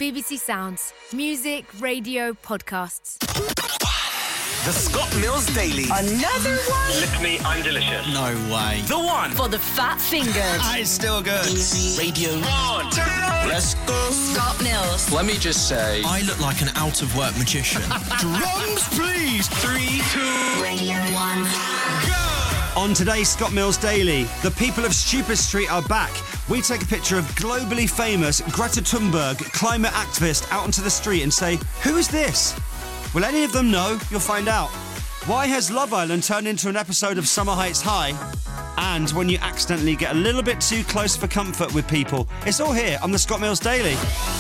BBC Sounds. Music, radio, podcasts. The Scott Mills Daily. Another one? Lick me, I'm delicious. No way. The one. For the fat fingers. It's still good. Radio 1. Turn it on. Let's go. Scott Mills. Let me just say, I look like an out-of-work magician. Drums, please. 3, 2, Radio 1. go. On today's Scott Mills Daily, the people of Stupid Street are back. We take a picture of globally famous Greta Thunberg, climate activist, out onto the street and say, who is this? Will any of them know? You'll find out. Why has Love Island turned into an episode of Summer Heights High? And when you accidentally get a little bit too close for comfort with people. It's all here on the Scott Mills Daily.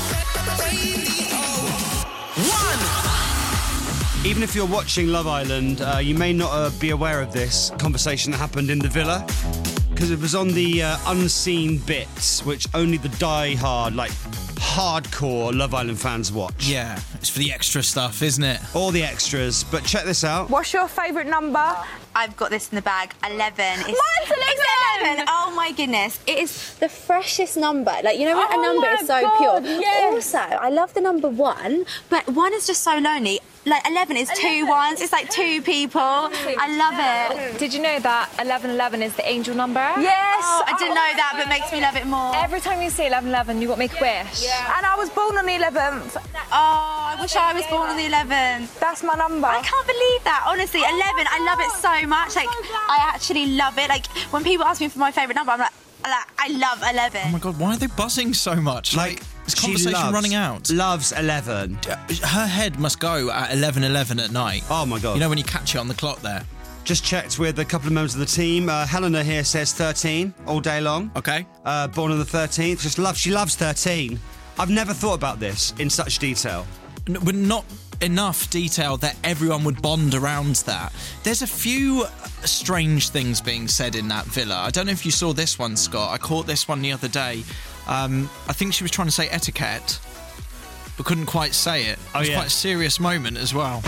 1. Even if you're watching Love Island, you may not be aware of this conversation that happened in the villa, because it was on the unseen bits, which only the die-hard, hardcore Love Island fans watch. Yeah, it's for the extra stuff, isn't it? All the extras. But check this out. What's your favourite number? I've got this in the bag. 11. Mine's 11. Oh my goodness. It is the freshest number. When a number is so God, pure. yes. Also, I love the number 1. But 1 is just so lonely. 11 is 2 ones. It's like 2 people. I love it. Did you know that 1111 is the angel number? Yes. Oh, I didn't know that, but it makes me love it more. Every time you see 1111, you got to make a wish. Yeah. And I was born on the 11th. Oh, I wish I was born on the 11th. That's my number. I can't believe that. Honestly, 11. I love it so much. I actually love it. When people ask me for my favourite number, I'm like, I love 11. Oh my God, why are they buzzing so much? Is conversation running out? Loves 11. Her head must go at 11:11 at night. Oh my God. You know when you catch it on the clock there? Just checked with a couple of members of the team. Helena here says 13 all day long. Okay. Born on the 13th. She loves 13. I've never thought about this in such detail. But not enough detail that everyone would bond around that. There's a few strange things being said in that villa. I don't know if you saw this one, Scott. I caught this one the other day. I think she was trying to say etiquette, but couldn't quite say it. It was quite a serious moment as well.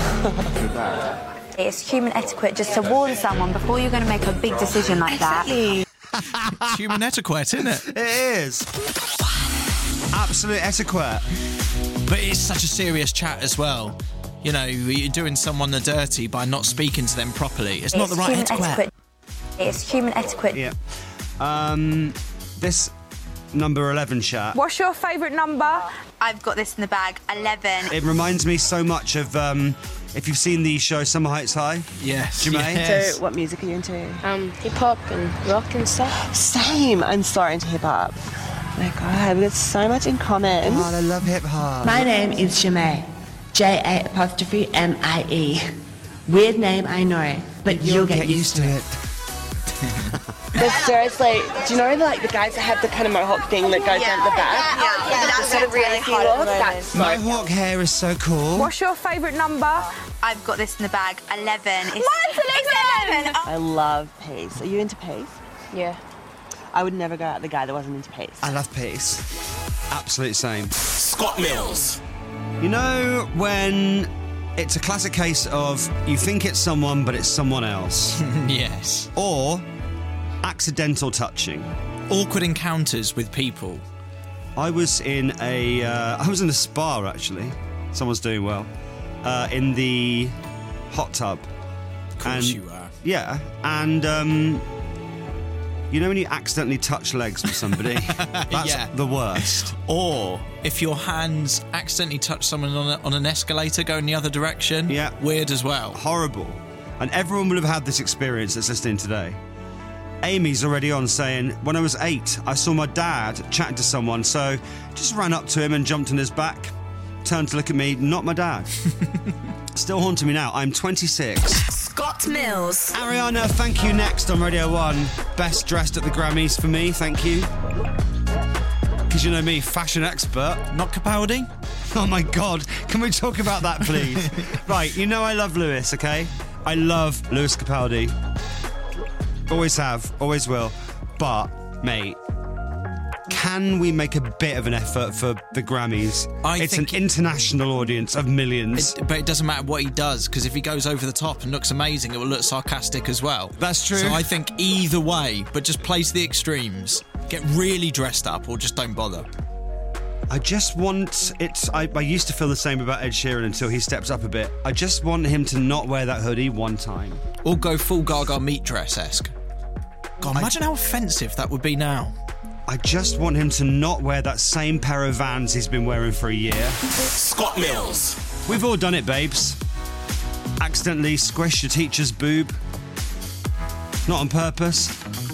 It's human etiquette just to warn someone before you're going to make a big decision like that. It's human etiquette, isn't it? It is. Absolute etiquette. But it's such a serious chat as well. You know, you're doing someone the dirty by not speaking to them properly. It's not the right etiquette. It's human etiquette. Yeah. This number 11 chat. What's your favourite number? I've got this in the bag. 11. It reminds me so much of, if you've seen the show Summer Heights High. Yes. Jermaine? Yes. So, what music are you into? Hip-hop and rock and stuff. Same. I'm so into hip-hop. Oh my God, we've got so much in common. God, I love hip-hop. My name is Jamae. J-A''MIE. Weird name, I know, but you'll get used to it. But seriously, do you know the guys that have the kind of mohawk thing that goes down the back? Yeah, that's a really hot at the moment. Mohawk hair is so cool. What's your favourite number? I've got this in the bag. 11. Mine's 11. I love peace. Are you into peace? Yeah. I would never go out with a guy that wasn't into peace. I love peace. Absolute same. Scott Mills. You know when it's a classic case of you think it's someone, but it's someone else? Yes. Or accidental touching. Awkward encounters with people. I was in a spa, actually. Someone's doing well. In the hot tub. Of course you are. Yeah, and you know when you accidentally touch legs with somebody? That's the worst. Or if your hands accidentally touch someone on an escalator going the other direction. Yeah. Weird as well. Horrible. And everyone will have had this experience that's listening today. Amy's already on saying, when I was 8, I saw my dad chatting to someone, so just ran up to him and jumped on his back. Turned to look at me, not my dad. Still haunting me now. I'm 26. Scott Mills. Ariana, thank you. Next on Radio 1. Best dressed at the Grammys for me, thank you. Because you know me, fashion expert. Not Capaldi? Oh my God, can we talk about that, please? Right, you know I love Lewis, okay? I love Lewis Capaldi. Always have, always will. But, mate, can we make a bit of an effort for the Grammys? It's an international audience of millions. But it doesn't matter what he does, because if he goes over the top and looks amazing, it will look sarcastic as well. That's true. So I think either way, but just play to the extremes. Get really dressed up or just don't bother. I just want it. I used to feel the same about Ed Sheeran until he steps up a bit. I just want him to not wear that hoodie one time. Or go full Gaga meat dress-esque. God, imagine how offensive that would be now. I just want him to not wear that same pair of Vans he's been wearing for a year. Scott Mills. We've all done it, babes. Accidentally squish your teacher's boob. Not on purpose.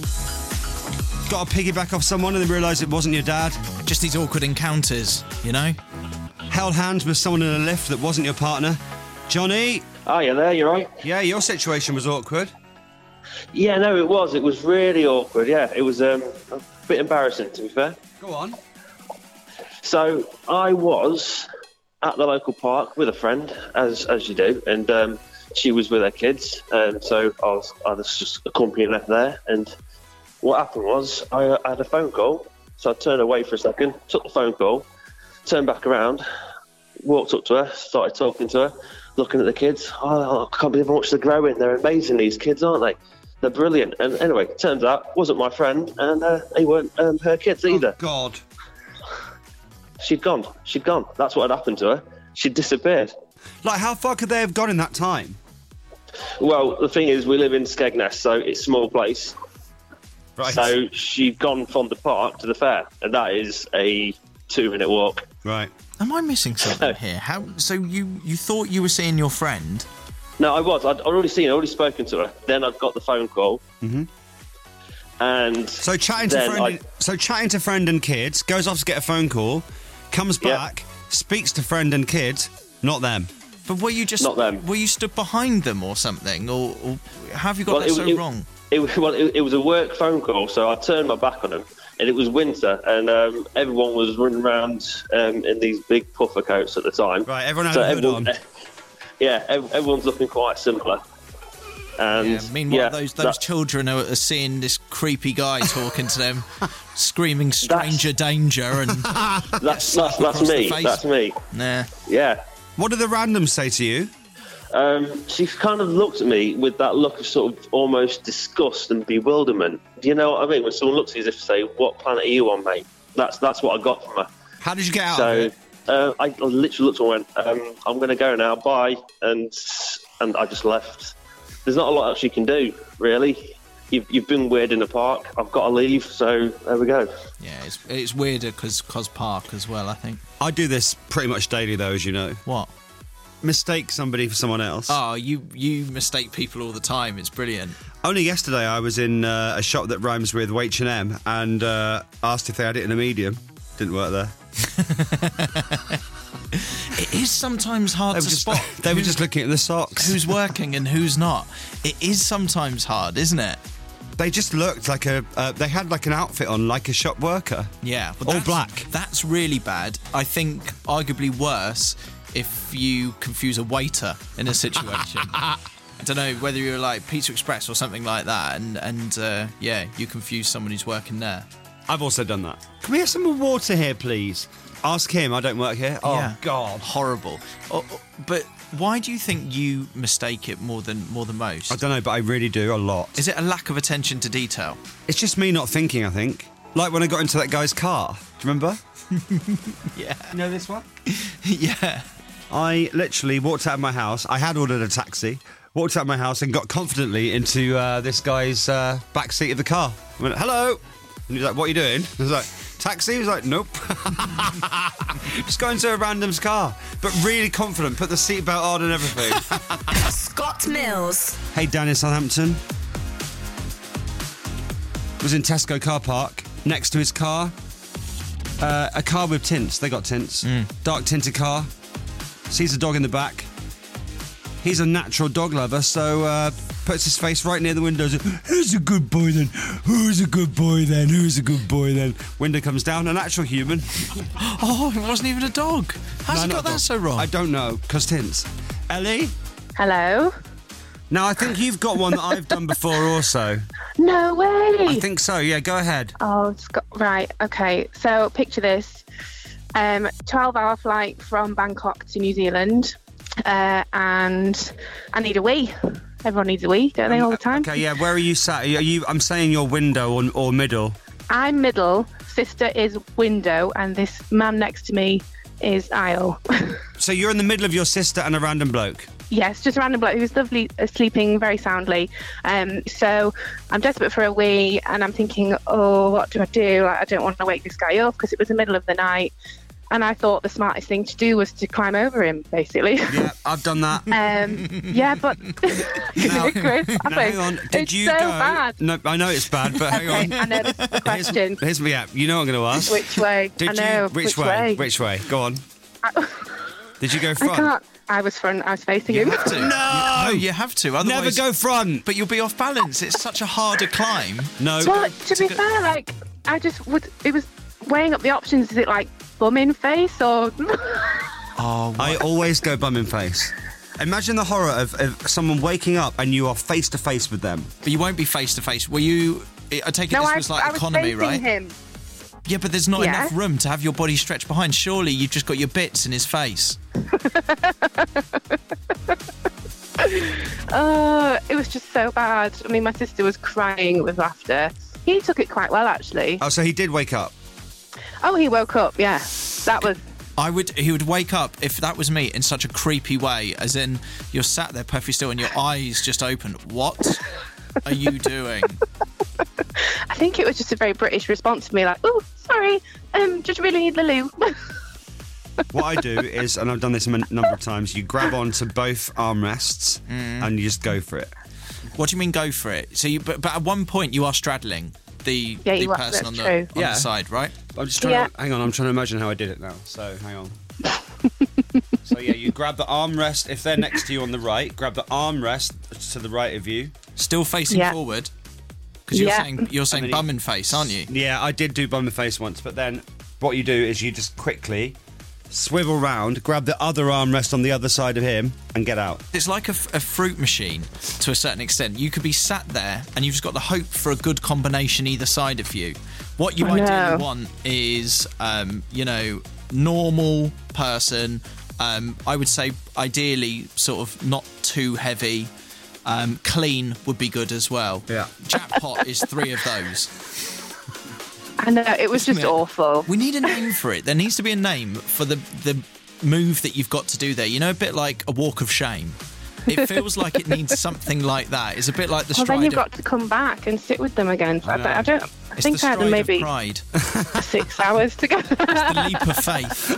Got to piggyback off someone and then realise it wasn't your dad. Just these awkward encounters, you know? Held hands with someone in a lift that wasn't your partner. Johnny? Oh, you there? You right? Yeah, your situation was awkward. Yeah, no, it was. It was really awkward. Yeah, it was a bit embarrassing, to be fair. Go on. So I was at the local park with a friend, as you do, and she was with her kids, and so I was just accompanying her there. And what happened was I had a phone call, so I turned away for a second, took the phone call, turned back around, walked up to her, started talking to her, looking at the kids. Oh, I can't believe how much they're growing. They're amazing, these kids, aren't they? They're brilliant. And anyway, it turns out it wasn't my friend, and they weren't her kids either. Oh, God. She'd gone. That's what had happened to her. She'd disappeared. Like, how far could they have gone in that time? Well, the thing is, we live in Skegness, so it's a small place. Right. So she'd gone from the park to the fair, and that is a 2-minute walk. Right. Am I missing something here? So you thought you were seeing your friend? No, I was. I'd already seen her, already spoken to her. Then I'd got the phone call. Mm-hmm. And so chatting to friend and kids, goes off to get a phone call, comes back, speaks to friend and kids, not them. But were you just not them? Were you stood behind them or something, or have you got that wrong? It was a work phone call, so I turned my back on them, and it was winter, and everyone was running around in these big puffer coats at the time. Right, everyone had a hood on. Yeah, everyone's looking quite similar. And meanwhile, those children are seeing this creepy guy talking to them, screaming "stranger danger," and that's me. That's me. Nah. Yeah. What did the randoms say to you? She kind of looked at me with that look of sort of almost disgust and bewilderment. Do you know what I mean? When someone looks at you as if to say, "What planet are you on, mate?" That's what I got from her. How did you get out of it? I literally looked and went, "I'm going to go now. Bye," and I just left. There's not a lot else you can do, really. You've been weird in the park. I've got to leave, so there we go. Yeah, it's weirder because park as well, I think. I do this pretty much daily, though, as you know. What? Mistake somebody for someone else. Oh, you mistake people all the time. It's brilliant. Only yesterday I was in a shop that rhymes with H&M and asked if they had it in a medium. Didn't work there. It is sometimes hard to spot. They were just looking at the socks. Who's working and who's not. It is sometimes hard, isn't it? They just looked like they had like an outfit on, like a shop worker. Yeah. All black. That's really bad. I think arguably worse if you confuse a waiter in a situation. I don't know, whether you're like Pizza Express or something like that, and you confuse someone who's working there. I've also done that. Can we have some more water here, please? Ask him, I don't work here. Oh, yeah. God. Horrible. But why do you think you mistake it more than most? I don't know, but I really do, a lot. Is it a lack of attention to detail? It's just me not thinking, I think. Like when I got into that guy's car. Do you remember? Yeah. You know this one? Yeah. I literally walked out of my house. I had ordered a taxi. Walked out of my house and got confidently into this guy's back seat of the car. I went, "Hello." And he was like, "What are you doing?" I was like, "Taxi?" He was like, "Nope." Just got into a random's car, but really confident, put the seatbelt on and everything. Scott Mills. Hey, Dan in Southampton. Was in Tesco car park. Next to his car, a car with tints. They got tints. Dark tinted car. Sees a dog in the back. He's a natural dog lover, so puts his face right near the window. "Who's a good boy then? Who's a good boy then? Who's a good boy then?" Window comes down, an actual human. Oh, it wasn't even a dog. How's he got that so wrong? I don't know, because tints. Ellie? Hello? Now, I think you've got one that I've done before also. No way! I think so, yeah, go ahead. Oh, right, okay. So, picture this. 12-hour flight from Bangkok to New Zealand. And I need a wee. Everyone needs a wee, don't they, all the time? Okay, yeah, where are you sat? I'm saying your window or middle. I'm middle, sister is window, and this man next to me is aisle. So you're in the middle of your sister and a random bloke? Yes, just a random bloke who's lovely, sleeping very soundly. So I'm desperate for a wee, and I'm thinking, oh, what do I do? Like, I don't want to wake this guy up because it was the middle of the night. And I thought the smartest thing to do was to climb over him, basically. Yeah, I've done that. Yeah, but Chris, hang on. It's so bad. No, I know it's bad, but hang on. I know this is the question. Yeah, you know what I'm going to ask. Which way? Which way? Which way? Go on. Did you go front? I can't. I was front. I was facing him. No, you have to. Otherwise, never go front. But you'll be off balance. It's such a harder climb. No. Well, to be fair, like I just would. It was weighing up the options. Is it like bum in face or? Oh, I always go bum in face. Imagine the horror of someone waking up and you are face to face with them. But you won't be face to face. Were you? I take it No, this was like I was economy, facing right? him. Yeah, but there's not enough room to have your body stretched behind. Surely you've just got your bits in his face. It was just so bad. I mean, my sister was crying with laughter. He took it quite well, actually. Oh, so he did wake up? Oh, he woke up, yeah. That was... He would wake up, if that was me, in such a creepy way, as in you're sat there perfectly still and your eyes just open. What are you doing? I think it was just a very British response to me, like, oh, sorry, just really need the loo. What I do is, and I've done this a number of times, you grab onto both armrests and you just go for it. What do you mean go for it? So but at one point you are straddling the person on the side, right? I'm just trying to, hang on, I'm trying to imagine how I did it now. So, hang on. So, yeah, you grab the armrest, if they're next to you on the right, grab the armrest to the right of you. Still facing forward? Because you're saying bum in face, aren't you? Yeah, I did do bum in face once, but then what you do is you just quickly swivel round, grab the other armrest on the other side of him, and get out. It's like a fruit machine to a certain extent. You could be sat there and you've just got the hope for a good combination either side of you. What you ideally want is, normal person. I would say ideally sort of not too heavy. Clean would be good as well. Yeah. Jackpot is 3 of those. I know, it was just awful. We need a name for it. There needs to be a name for the move that you've got to do there. You know, a bit like a walk of shame. It feels like it needs something like that. It's a bit like the stride. Well, then you've got to come back and sit with them again. So I think I had maybe pride. 6 hours to go. It's the leap of faith.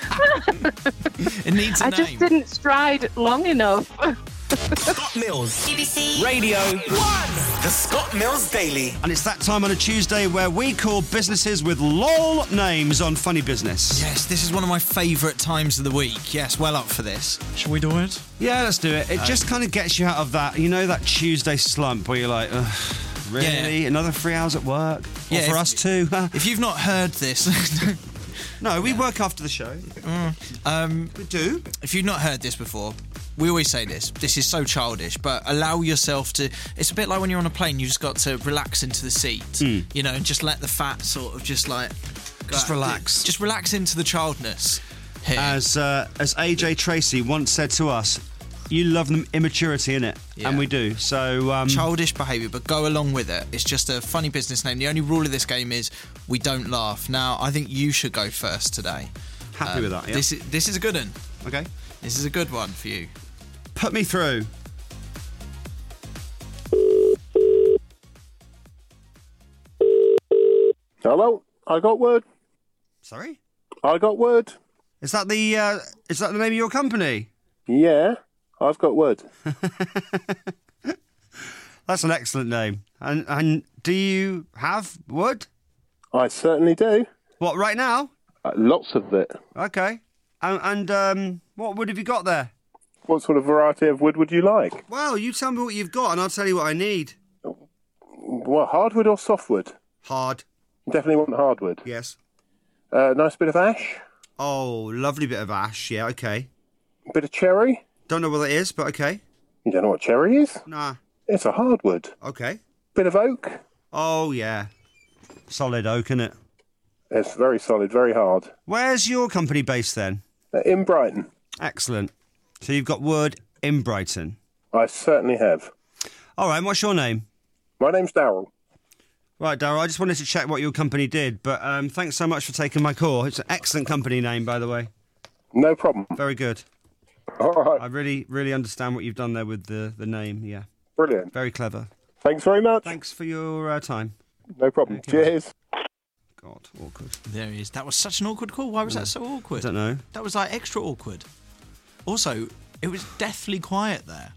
It needs a name. I just didn't stride long enough. Scott Mills. BBC Radio 1. The Scott Mills Daily. And it's that time on a Tuesday where we call businesses with lol names on Funny Business. Yes, this is one of my favourite times of the week. Yes, well up for this. Shall we do it? Yeah, let's do it. It just kind of gets you out of that, that Tuesday slump where you're like, ugh, really? Yeah. Another 3 hours at work? Yeah, for us too? If you've not heard this... No, we work after the show. We do. If you've not heard this before... We always say this is so childish, but allow yourself to... It's a bit like when you're on a plane, you just got to relax into the seat, and just let the fat sort of just like... Just relax. Just relax into the childness here. As AJ Tracy once said to us, you love the immaturity in it, and we do. So childish behaviour, but go along with it. It's just a funny business name. The only rule of this game is we don't laugh. Now, I think you should go first today. Happy with that, yeah. This is a good one. Okay. This is a good one for you. Put me through. Hello, I got word. Sorry? I got word. Is that the name of your company? Yeah, I've got word. That's an excellent name. And do you have wood? I certainly do. What, right now? Lots of it. Okay. And what wood have you got there? What sort of variety of wood would you like? Well, you tell me what you've got and I'll tell you what I need. What, hardwood or softwood? Hard. Definitely want hardwood. Yes. Nice bit of ash. Oh, lovely bit of ash. Yeah, okay. Bit of cherry. Don't know what it is, but okay. You don't know what cherry is? Nah. It's a hardwood. Okay. Bit of oak. Oh, yeah. Solid oak, isn't it? It's very solid, very hard. Where's your company based then? In Brighton. Excellent. So you've got wood in Brighton? I certainly have. All right, what's your name? My name's Darryl. Right, Daryl, I just wanted to check what your company did, but thanks so much for taking my call. It's an excellent company name, by the way. No problem. Very good. All right. I really, really understand what you've done there with the name, yeah. Brilliant. Very clever. Thanks very much. Thanks for your time. No problem. Okay. Cheers. God, awkward. There he is. That was such an awkward call. Why was that so awkward? I don't know. That was like extra awkward. Also, it was deathly quiet there.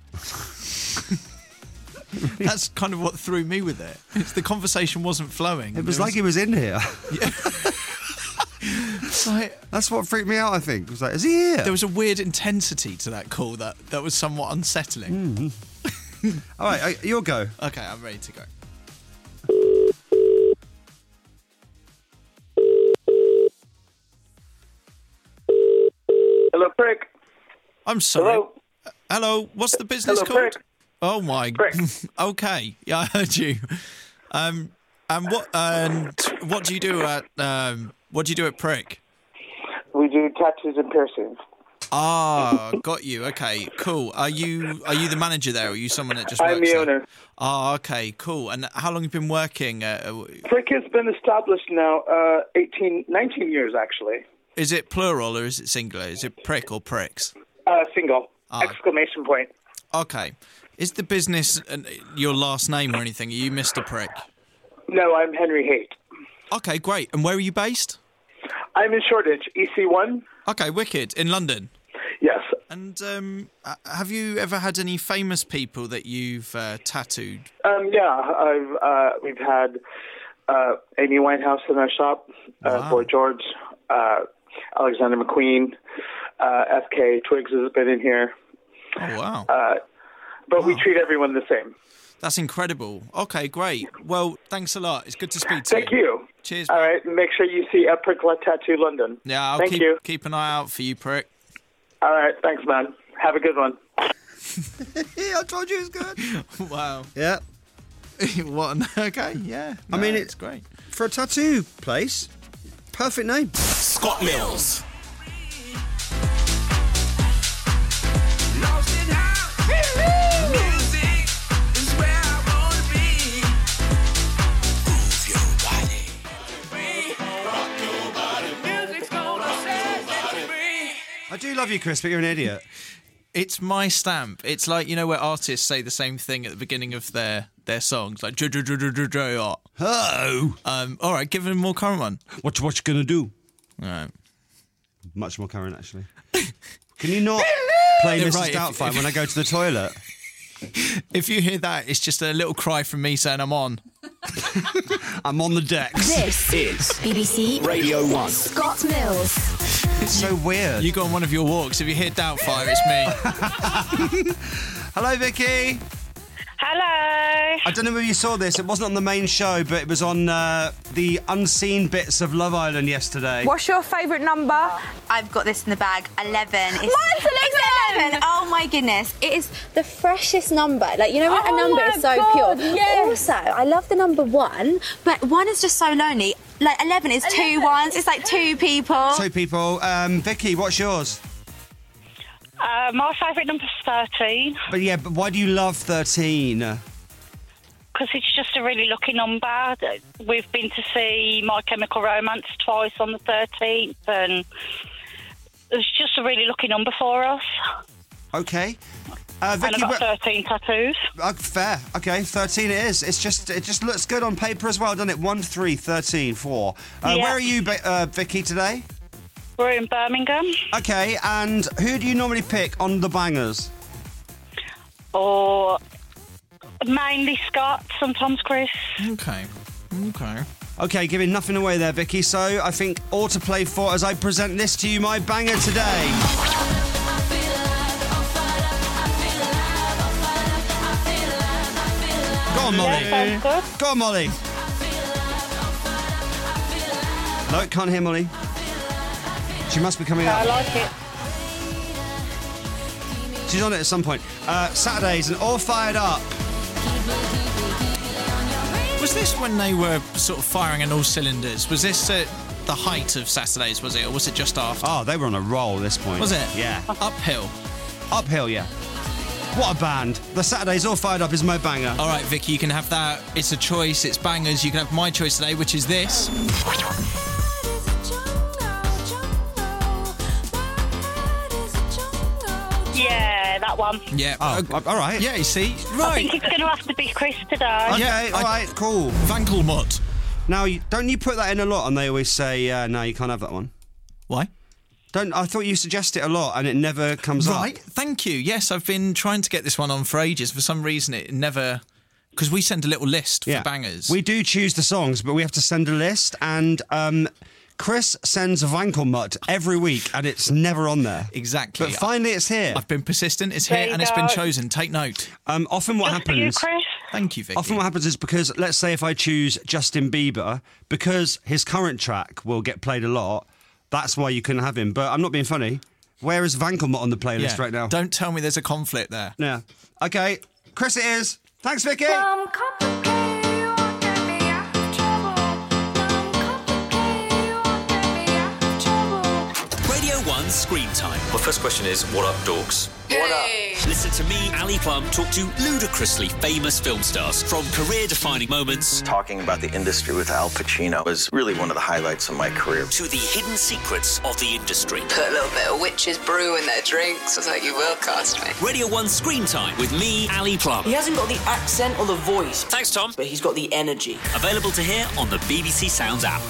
That's kind of what threw me with it. The conversation wasn't flowing. It was like he was in here. Yeah. It's like, that's what freaked me out, I think. It was like, is he here? There was a weird intensity to that call that was somewhat unsettling. All right, you'll go. Okay, I'm ready to go. Hello, Prick. I'm sorry. Hello. Hello. What's the business Hello, called? Prick. Oh my. Okay. Yeah, I heard you. And what do you do at Prick? We do tattoos and piercings. Ah, got you. Okay, cool. Are you the manager there, or are you someone that just works I'm the there? owner. Ah, okay, cool. And how long have you been working? Prick has been established now 19 years, actually. Is it plural or is it singular? Is it Prick or Pricks? Single. Exclamation point. Okay. Is the business your last name or anything? Are you Mr. Prick? No, I'm Henry Haight. Okay, great. And where are you based? I'm in Shoreditch, EC1. Okay, wicked. In London? Yes. And have you ever had any famous people that you've tattooed? Yeah, we've had Amy Winehouse in our shop, Boy George, Alexander McQueen, FK Twigs has been in here. Oh, wow. But we treat everyone the same. That's incredible. Okay, great. Well, thanks a lot. It's good to speak to you. Thank you. Cheers. All right, make sure you see Prick Tattoo London. Yeah, I'll Thank you. keep an eye out for you, Prick. All right, thanks, man. Have a good one. Yeah, I told you it was good. Wow. Yeah. Okay, yeah. No, I mean, it's great. For a tattoo place, perfect name. Scott Mills. I do love you, Chris, but you're an idiot. It's my stamp. It's like, you know, where artists say the same thing at the beginning of their songs, like Oh. All right, give him a more current one. What you gonna do? All right. Much more current, actually. Can you not play Mrs. Right, Doubtfire when I go to the toilet? If you hear that, it's just a little cry from me saying I'm on. I'm on the decks. This is BBC Radio 1. Scott Mills. It's so weird. You go on one of your walks. If you hear Doubtfire, it's me. Hello, Vicky. Hello. I don't know if you saw this. It wasn't on the main show, but it was on the unseen bits of Love Island yesterday. What's your favourite number? I've got this in the bag. 11. Mine's 11. Oh my goodness. It is the freshest number. Like, you know when a number is so God, pure. yes. Also, I love the number 1. But 1 is just so lonely. Like 11 is 2 ones. It's like 2 people. 2 people. Vicky, what's yours? My favourite number's 13. But why do you love 13? Because it's just a really lucky number. We've been to see My Chemical Romance twice on the 13th, and it's just a really lucky number for us. Okay. And Vicky, I've got 13 tattoos. Fair. Okay, 13 it is. It just looks good on paper as well, doesn't it? 1, 3, 13, 4. Yeah. Where are you, Vicky, today? We're in Birmingham. Okay, and who do you normally pick on the bangers? Or mainly Scott, sometimes Chris. Okay. Okay, giving nothing away there, Vicky. So I think all to play for as I present this to you, my banger today. Go on, Molly. Yeah, sounds good. Go on, Molly. No, can't hear Molly. She must be coming up. I like it. She's on it at some point. Saturdays and All Fired Up. Was this when they were sort of firing on all cylinders? Was this at the height of Saturdays, was it? Or was it just after? Oh, they were on a roll at this point. Was it? Yeah. Uphill? Uphill, yeah. What a band. The Saturday's All Fired Up is my banger. All right, Vicky, you can have that. It's a choice. It's bangers. You can have my choice today, which is this. Yeah, that one. Yeah. Oh, all right. Yeah, you see? I Right. think it's going to have to be Chris today. Okay, all right, cool. Vankelmut. Now, don't you put that in a lot and they always say, no, you can't have that one? Why? I thought you suggest it a lot and it never comes up. Right, thank you. Yes, I've been trying to get this one on for ages. For some reason, it never... Because we send a little list for bangers. We do choose the songs, but we have to send a list, and Chris sends Vankelmut every week, and it's never on there. Exactly. But finally it's here. I've been persistent, it's There here, you and it's go. been chosen. Take note. Often what Just for you, happens... Chris. Thank you, Vicky. Often what happens is because, let's say if I choose Justin Bieber, because his current track will get played a lot, that's why you couldn't have him. But I'm not being funny. Where is Vankelmut on the playlist right now? Don't tell me there's a conflict there. Yeah. Okay, Chris it is. Thanks, Vicky. Radio 1 Screen Time. My first question is, what up, dorks? What up? Listen to me, Ali Plum, talk to ludicrously famous film stars from career-defining moments Talking about the industry with Al Pacino was really one of the highlights of my career. to the hidden secrets of the industry. Put a little bit of witch's brew in their drinks. I was like, you will cast me. Radio 1 Screen Time with me, Ali Plum. He hasn't got the accent or the voice. Thanks, Tom. But he's got the energy. Available to hear on the BBC Sounds app.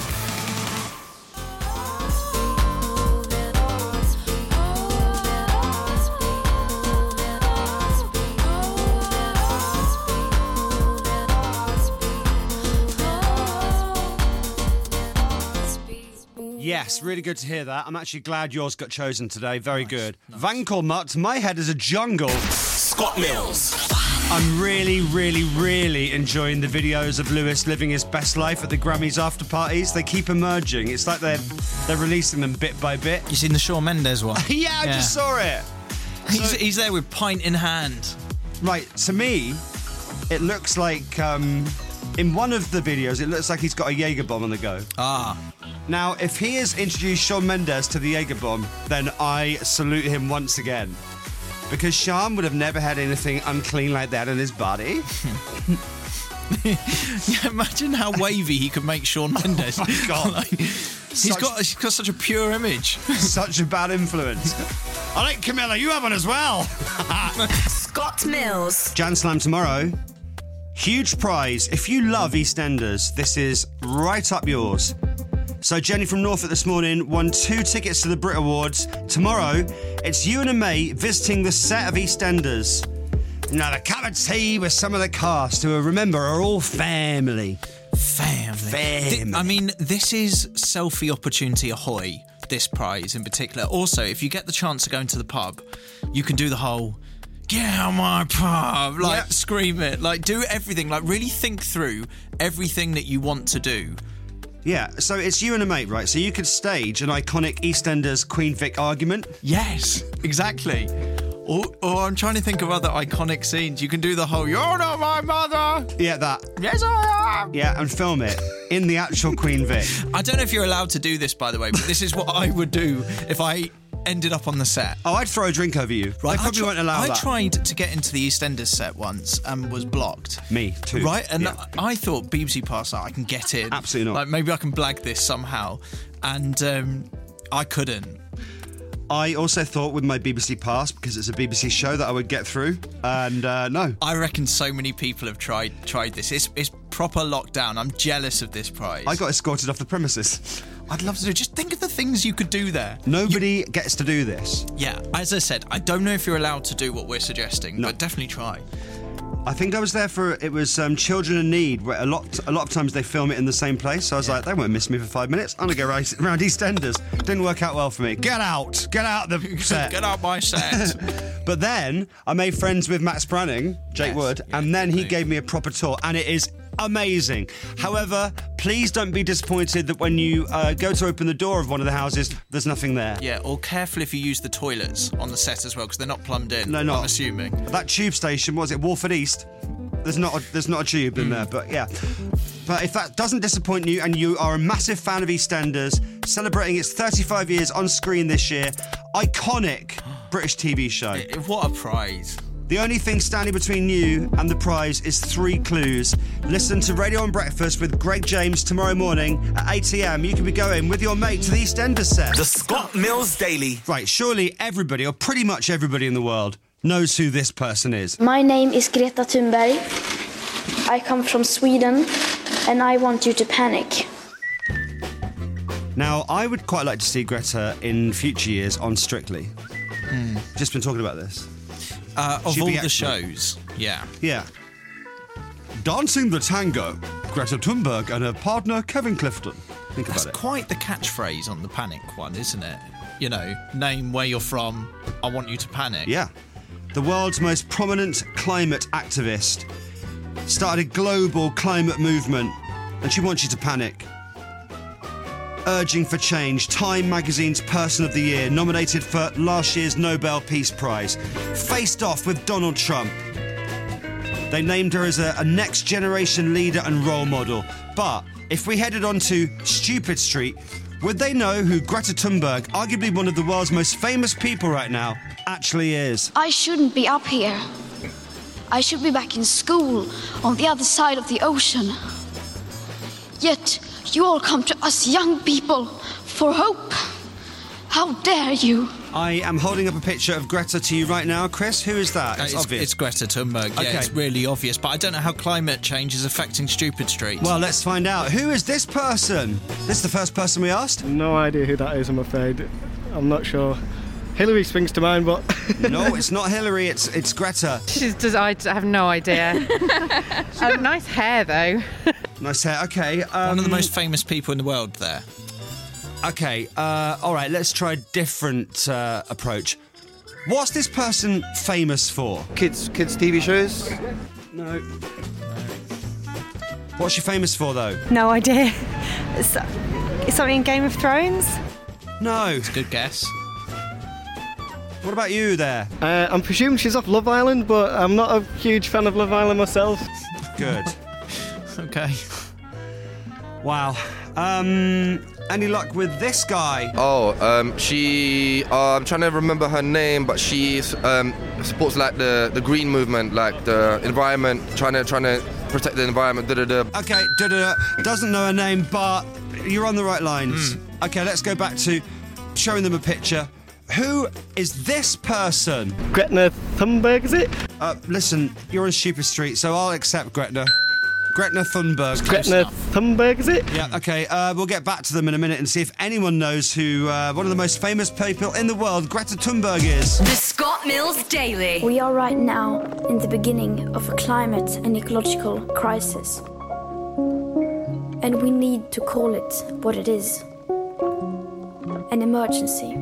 Yes, really good to hear that. I'm actually glad yours got chosen today. Very good. Vankelmut, my head is a jungle. Scott Mills. I'm really, really, really enjoying the videos of Lewis living his best life at the Grammys after parties. They keep emerging. It's like they're releasing them bit by bit. You seen the Shawn Mendes one? Yeah, I just saw it. He's there with pint in hand. Right, to me, it looks like, in one of the videos, it looks like he's got a Jaeger bomb on the go. Ah. Now, if he has introduced Shawn Mendes to the Jaeger bomb, then I salute him once again. Because Shawn would have never had anything unclean like that in his body. Yeah, imagine how wavy he could make Shawn Mendes. Oh my God. He's got such a pure image. Such a bad influence. I like Camilla, you have one as well. Scott Mills. Jan Slam tomorrow. Huge prize. If you love EastEnders, this is right up yours. So Jenny from Norfolk this morning won 2 tickets to the Brit Awards. Tomorrow, it's you and a mate visiting the set of EastEnders. Now, a cup of tea with some of the cast who, remember, are all family. Family. I mean, this is selfie opportunity ahoy, this prize in particular. Also, if you get the chance to go into the pub, you can do the whole... Get out of my pub, scream it, do everything, really think through everything that you want to do. Yeah, so it's you and a mate, right? So you could stage an iconic EastEnders Queen Vic argument. Yes, exactly. Or I'm trying to think of other iconic scenes. You can do the whole, you're not my mother. Yeah, that. Yes, I am. Yeah, and film it in the actual Queen Vic. I don't know if you're allowed to do this, by the way, but this is what I would do if I ended up on the set. Oh, I'd throw a drink over you. Right, I probably won't allow that. I tried to get into the EastEnders set once and was blocked. Me too. Right? And yeah. I thought BBC Pass, I can get in. Absolutely not. Maybe I can blag this somehow. And I couldn't. I also thought with my BBC Pass, because it's a BBC show, that I would get through, and no. I reckon so many people have tried this. It's proper lockdown. I'm jealous of this prize. I got escorted off the premises. I'd love to do. Just think of the things you could do there. Nobody gets to do this. Yeah, as I said, I don't know if you're allowed to do what we're suggesting, but definitely try. I think I was there for, it was Children in Need, where a lot of times they film it in the same place, so I was like, they won't miss me for 5 minutes. I'm going to go around EastEnders. Didn't work out well for me. Get out the set. Get out my set. But then I made friends with Matt Spranning, Jake Wood, and then he gave me a proper tour, and it is amazing. However, please don't be disappointed that when you go to open the door of one of the houses, there's nothing there. Yeah, or careful if you use the toilets on the set as well, because they're not plumbed in. No, not. I'm assuming. That tube station, what was it, Walford East? There's not a tube in there, but yeah. But if that doesn't disappoint you and you are a massive fan of EastEnders, celebrating its 35 years on screen this year, iconic British TV show. What a prize. The only thing standing between you and the prize is 3 clues. Listen to Radio on Breakfast with Greg James tomorrow morning at 8 a.m. You can be going with your mate to the EastEnders set. The Scott Mills Daily. Right, surely everybody, or pretty much everybody in the world, knows who this person is. My name is Greta Thunberg. I come from Sweden, and I want you to panic. Now, I would quite like to see Greta in future years on Strictly. Just been talking about this. Of all the shows, yeah. Yeah. Dancing the Tango, Greta Thunberg and her partner Kevin Clifton. Think about it. That's quite the catchphrase on the Panic one, isn't it? You know, name where you're from, I want you to panic. Yeah. The world's most prominent climate activist started a global climate movement, and she wants you to panic. Urging for change, Time magazine's Person of the Year, nominated for last year's Nobel Peace Prize, faced off with Donald Trump. They named her as a next generation leader and role model. But if we headed on to Stupid Street, would they know who Greta Thunberg, arguably one of the world's most famous people right now, actually is? I shouldn't be up here. I should be back in school on the other side of the ocean. Yet you all come to us young people for hope. How dare you? I am holding up a picture of Greta to you right now. Chris, who is that? It's obvious. It's Greta Thunberg. Yeah, Okay. it's really obvious. But I don't know how climate change is affecting Stupid Street. Well, let's find out. Who is this person? This is the first person we asked? No idea who that is, I'm afraid. I'm not sure. Hillary springs to mind, but... No, it's not Hillary, it's Greta. I have no idea. Nice hair, though. Nice hair, okay. One of the most famous people in the world there. Okay, all right, let's try a different approach. What's this person famous for? Kids TV shows? No. What's she famous for, though? No idea. Is something in Game of Thrones? No. It's a good guess. What about you there? I'm presuming she's off Love Island, but I'm not a huge fan of Love Island myself. Good. Okay. Wow. Any luck with this guy? She... I'm trying to remember her name, but she supports like the green movement, like the environment, trying to protect the environment. Okay, doesn't know her name, but you're on the right lines. Okay, let's go back to showing them a picture. Who is this person? Greta Thunberg, is it? Listen, you're on Stupid Street, so I'll accept Greta. Greta Thunberg. Greta Thunberg, is it? Yeah, okay. We'll get back to them in a minute and see if anyone knows who one of the most famous people in the world, Greta Thunberg, is. The Scott Mills Daily. We are right now in the beginning of a climate and ecological crisis. And we need to call it what it is. An emergency.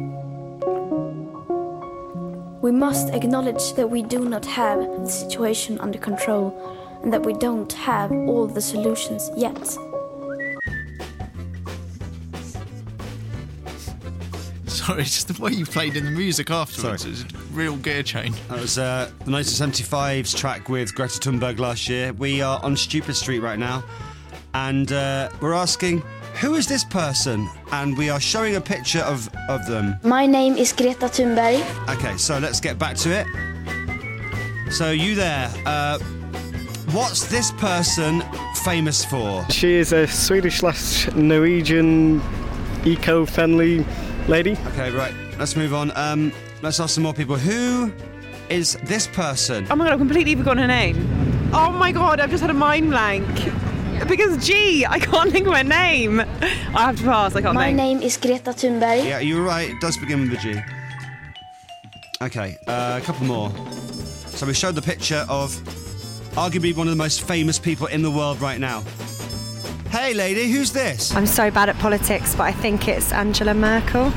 We must acknowledge that we do not have the situation under control and that we don't have all the solutions yet. Sorry, just the way you played in the music afterwards. It was a real gear change. That was the 1975's track with Greta Thunberg last year. We are on Stupid Street right now, and we're asking, who is this person? And we are showing a picture of them. My name is Greta Thunberg. Okay, so let's get back to it. So you there, what's this person famous for? She is a Swedish/Norwegian eco-friendly lady. Okay, right, let's move on. Let's ask some more people. Who is this person? Oh my god, I've completely forgotten her name. Oh my god, I've just had a mind blank. Because I can't think of her name. I have to pass, I can't My think. name is Greta Thunberg. Yeah, you're right, it does begin with a G. Okay, a couple more. So we showed the picture of arguably one of the most famous people in the world right now. Hey lady, who's this? I'm so bad at politics, but I think it's Angela Merkel.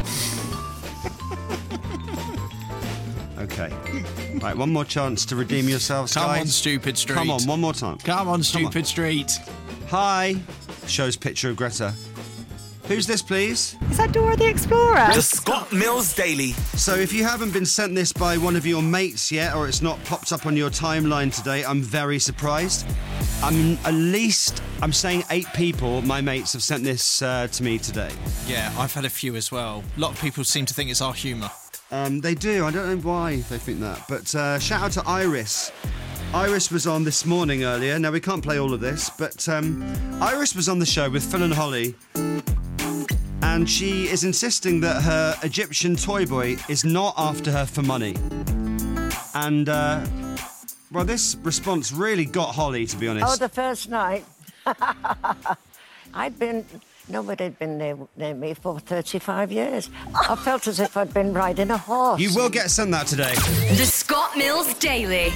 Okay. Right, one more chance to redeem yourselves, Come guys. on, Stupid Street. Come on, one more time. Come on, Stupid Street. Hi. Shows picture of Greta. Who's this, please? Is that Dora the Explorer? The Scott Mills Daily. So if you haven't been sent this by one of your mates yet, or it's not popped up on your timeline today, I'm very surprised. I'm saying 8 people, my mates, have sent this to me today. Yeah, I've had a few as well. A lot of people seem to think it's our humour. They do. I don't know why they think that. But shout out to Iris. Iris was on this morning earlier. Now, we can't play all of this, but Iris was on the show with Phil and Holly. And she is insisting that her Egyptian toy boy is not after her for money. And, well, this response really got Holly, to be honest. Oh, the first night. Nobody had been near me for 35 years. I felt as if I'd been riding a horse. You will get sent that today. The Scott Mills Daily.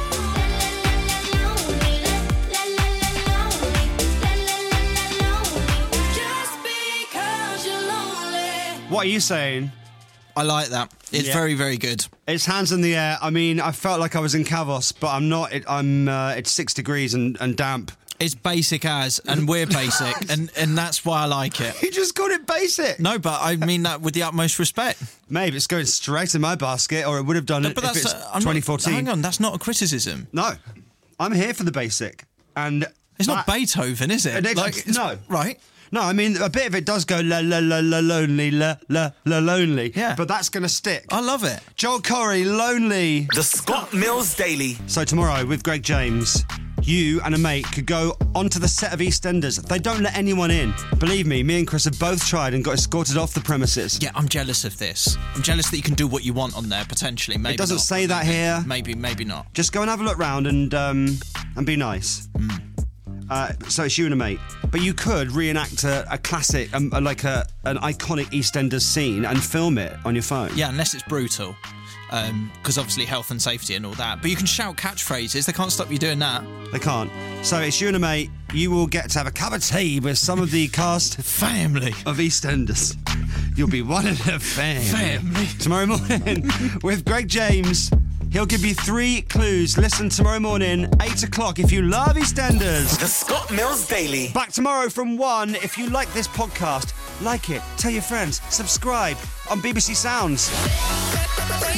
What are you saying? I like that. It's very, very good. It's hands in the air. I mean, I felt like I was in Kavos, but I'm not. It's 6 degrees and damp. It's basic as, and we're basic, and that's why I like it. You just called it basic. No, but I mean that with the utmost respect. Maybe it's going straight in my basket, or it would have done it if it's 2014. Hang on, that's not a criticism. No, I'm here for the basic. And it's not Beethoven, is it? No. Right. No, I mean, a bit of it does go la la la la lonely, la la la lonely. Yeah. But that's going to stick. I love it. Joel Corry, Lonely. The Scott Mills Daily. So tomorrow with Greg James, you and a mate could go onto the set of EastEnders. They don't let anyone in. Believe me and Chris have both tried and got escorted off the premises. Yeah, I'm jealous of this. I'm jealous that you can do what you want on there, potentially. Maybe it doesn't not, say that here. Maybe not. Just go and have a look round and be nice. So it's you and a mate. But you could reenact a classic, an iconic EastEnders scene and film it on your phone. Yeah, unless it's brutal. Because obviously health and safety and all that. But you can shout catchphrases. They can't stop you doing that. They can't. So it's you and a mate. You will get to have a cup of tea with some of the cast family of EastEnders. You'll be one of the family. Tomorrow morning with Greg James. He'll give you 3 clues. Listen tomorrow morning, 8 o'clock, if you love EastEnders. The Scott Mills Daily. Back tomorrow from 1. If you like this podcast, like it, tell your friends, subscribe on BBC Sounds.